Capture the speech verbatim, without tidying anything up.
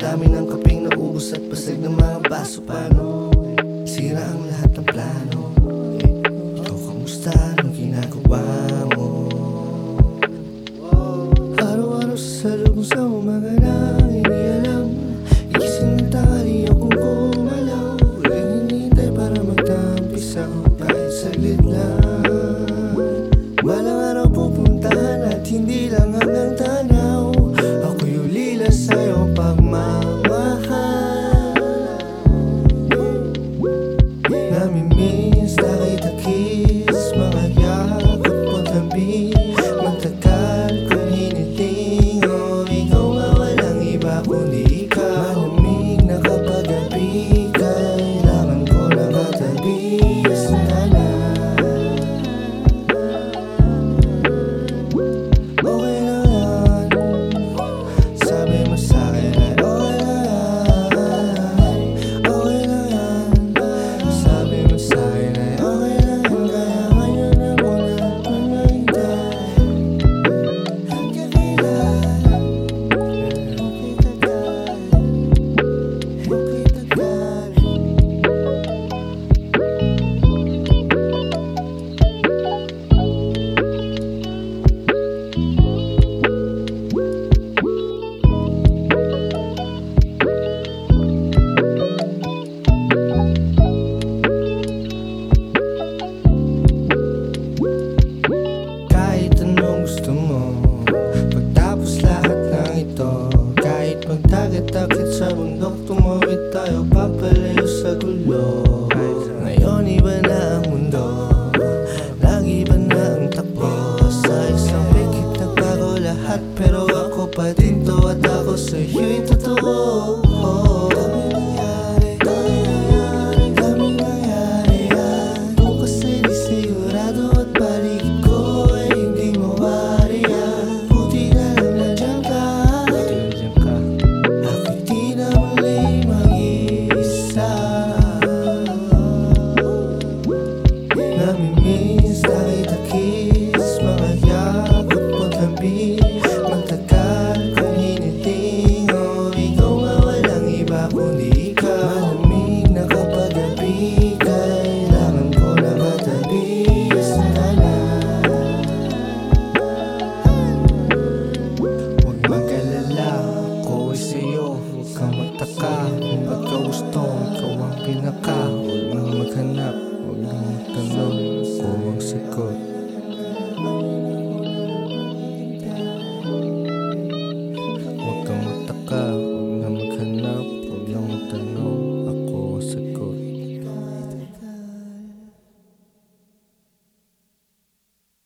dami ng kapeng naubos at basag ng mga baso. Paano? Sira ang lahat ng plano. Ikaw kamusta? Anong ginagawa mo? Araw-araw sa salubong sa umaga na hindi alam. Igising ng tanghali akong gumalaw. Huling hinihintay para magtampisaw kahit saglit lang. Balang araw pupuntahan at hindi lang hanggang tanaw. Ako'y ulila sa'yo pagmamahal. Namimiss na kita-kiss, mga yakap mo tabi. Magtagal kung hiniling, oh, ikaw nga walang iba kundi ikaw. Malamig na kapag gabi, kailangan ko na katabi. Sana okay lang yan. Sabi mo sa'kin ay okay lang yan. Okay lang yan. Sabi mo sa'kin ay okay lang yan. Kaya ngayon na muna pumahintay. Hanggang kailan? Okay tagal. Okay tagal. Kahit anong gusto mo, pagtapos lahat ng ito. Kahit magdagat-dakit sa bundok, tumawid tayo papalayo sa gulo. Ngayon iba na ang mundo, nag-iba na ang takbo. Sa isang pikit nagbago lahat, pero ako pa din to at ako sa'yo'y totoo. Dami nangyari, dami nangyari, daming nangyari at bukas ay di sigurado at balik ko ay hindi mawari yan. Buti na lang nandiyan ka, ako'y di na muli mag-iisa. Namimiss na kita-kiss, mga yakap mo tabi. Magtagal kung hiniling, oh, ikaw nga walang iba kundi